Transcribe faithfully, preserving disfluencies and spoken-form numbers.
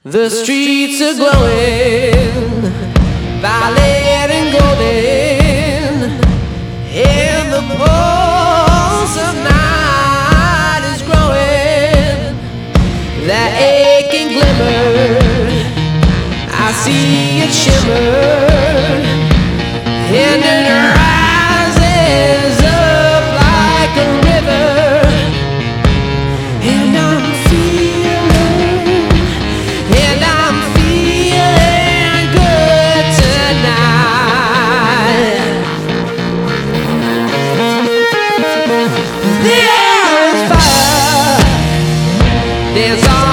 The streets are glowing, violet and golden, and the pulse of night is growing. That aching glimmer, I see it shimmer, and it rises up like a river, and I'm feeling, and I'm feeling good tonight. The air is fire, there's all